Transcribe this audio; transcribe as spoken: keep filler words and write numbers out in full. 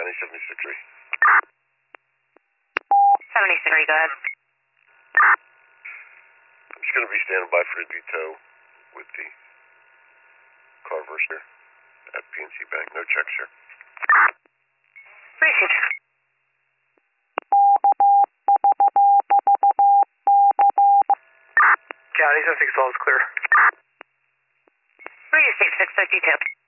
County, seventy-six three. seventy-six three, go ahead. I'm just going to be standing by for the detail with the Carver's here at P N C Bank. No checks here. Received. County, seven six all is clear. Received, six fifty-two.